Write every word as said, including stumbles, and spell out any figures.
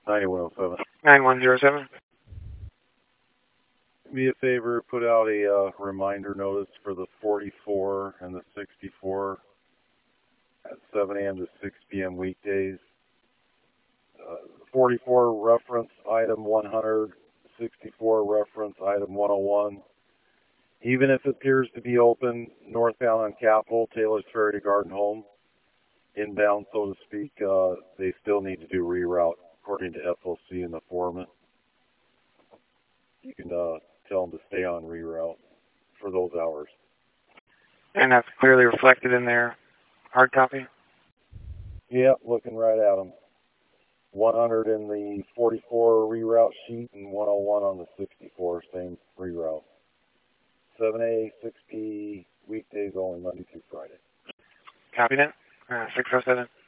ninety-one oh seven. nine one zero seven. Do me a favor, put out a uh, reminder notice for the forty-four and the sixty-four at seven a m to six p m weekdays. Uh, forty-four reference item one hundred, sixty-four reference item one oh one. Even if it appears to be open northbound on Capitol, Taylor's Ferry to Garden Home, inbound so to speak, uh, they still need to do reroute according to F O C and the foreman. You can uh, tell them to stay on reroute for those hours. And that's clearly reflected in their hard copy? Yep, looking right at them. one hundred in the forty-four reroute sheet and one oh one on the sixty-four, same reroute. seven A, six P, weekdays only, Monday through Friday. Copy that. Uh, six oh seven.